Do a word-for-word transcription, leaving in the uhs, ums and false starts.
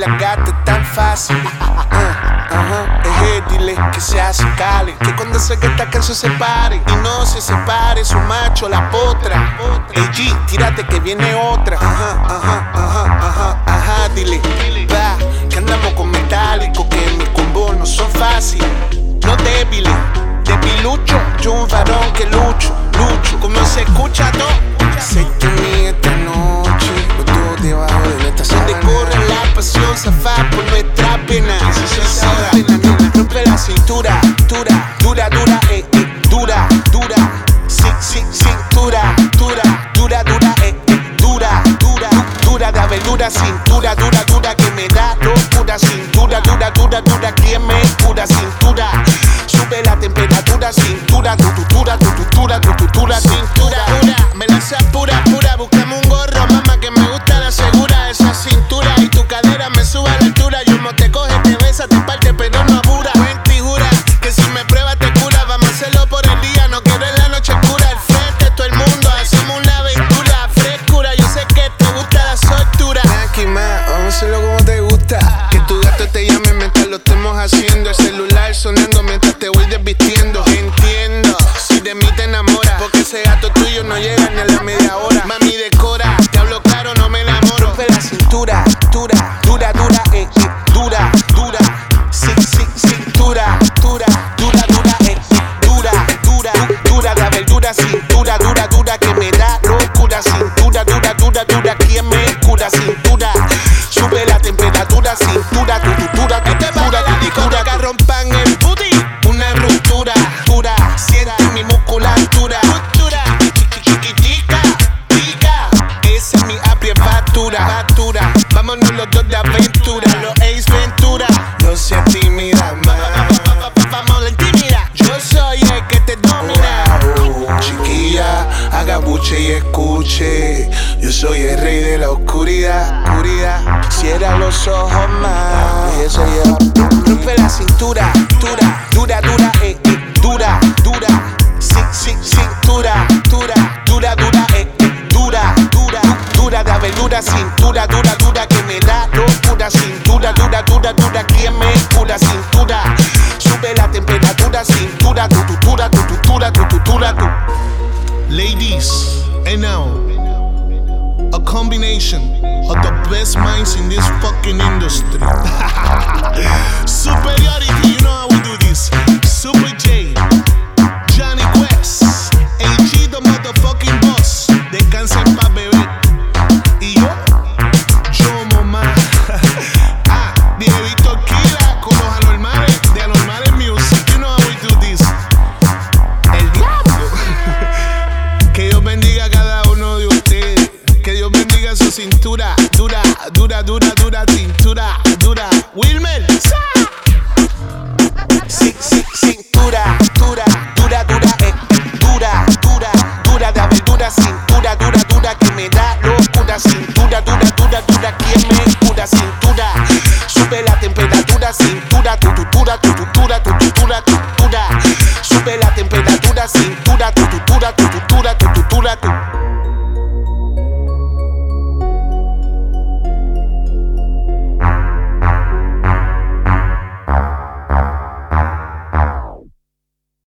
embriagarte tan fácil. Uh, uh-huh. Eje, dile que se hace cali, que cuando se esta canción se pare y no se separe su macho la potra. Ey G, tírate que viene otra. Ajá, ajá, ajá, ajá, ajá, dile, va, que andamos con metálico, que mis combos no son fáciles, no débiles. Debilucho, yo un varón que lucho, lucho, como se escucha todo. Sé que ni esta noche, los dos debajo de nuestra sábana, donde corre la pasión, zafar por nuestra pena. Rompe la cintura, dura, dura, dura, eh, eh, dura, dura. Sí, sí, cintura, dura, dura, dura, eh, eh, dura, dura, dura de aventura, cintura, dura, dura, que me da locura, cintura, dura, dura, dura, quien me cura, cintura. Sube la temperatura, cintura, tututura, tututura, tututura, cintura, dura. Me lanza pura, pura, buscame un gorro, mamá, que me gusta la segura. Esa cintura y tu cadera me sube a la altura. Yo no te coge, te besa, te parte, pero no apura. Cuenta y jura, que si me pruebas te cura. Vamos a hacerlo por el día, no quiero en la noche oscura. Al frente todo el mundo, hacemos una aventura. Frescura, yo sé que te gusta la soltura. Aquí más, vamos a hacerlo como te gusta. Que tu gato te llame mientras lo estemos haciendo. El celular sonando mientras te voy desvistiendo. Entiendo, si de mí te enamoras, porque ese gato tuyo no llega ni a la media hora. Mami decora, te hablo claro, no me enamoro. Rompe la cintura, dura, dura, dura, eh, eh, dura, dura. Sí, sí, cintura, dura, dura, dura, eh, eh, dura, dura, dura de verdura, cintura, dura, dura, que me da locura, cintura, dura, dura, dura, quien me cura, cintura. Sube la temperatura, cintura, tututura, tututura, tututura, que rompan el booty. Una ruptura, dura, siente mi musculatura. Chiquitica, pica, esa es mi apriefatura. Factura, vámonos los dos de aventura. Los Ace Ventura, no se tímida más. Vamos la intimidad, yo soy el que te domina. Wow, chiquilla, haga buche y escuche. Yo soy el rey de la oscuridad, oscuridad. Cierra los ojos más, y eso lleva. Rompe la cintura, dura, dura, dura, eh, eh, dura, dura. Sí, sí, cintura, dura, dura, dura, eh, eh, dura, dura, dura de aventura, cintura, dura, dura, que me da locura, cintura, dura, dura, dura, quien me cura, cintura. Sube la temperatura, cintura, tututura, tututura, tututura, tu. Ladies, and now, a combination of the best minds in this fucking industry. Superiority, you know how we do this. Super J, Johnny Quest, A G the motherfucking boss. Descansa en paz, bebé. Y yo, yo mamá. Ah, Diego Kira con los anormales, de anormales music. You know how we do this. El diablo. Que Dios bendiga a cada uno de ustedes. Que Dios bendiga su cintura. Dura, dura, dura, dura, cintura, dura. Wilmer. Sí, sí, cintura, dura, dura, dura, eh, dura, dura, dura de aventura, cintura, dura, dura, que me da locura, cintura, dura, dura, dura, quien me cura, cintura. Sube la temperatura, cintura, tututura, tututura, tututura, tututura. Sube la temperatura, cintura, tututura, tututura.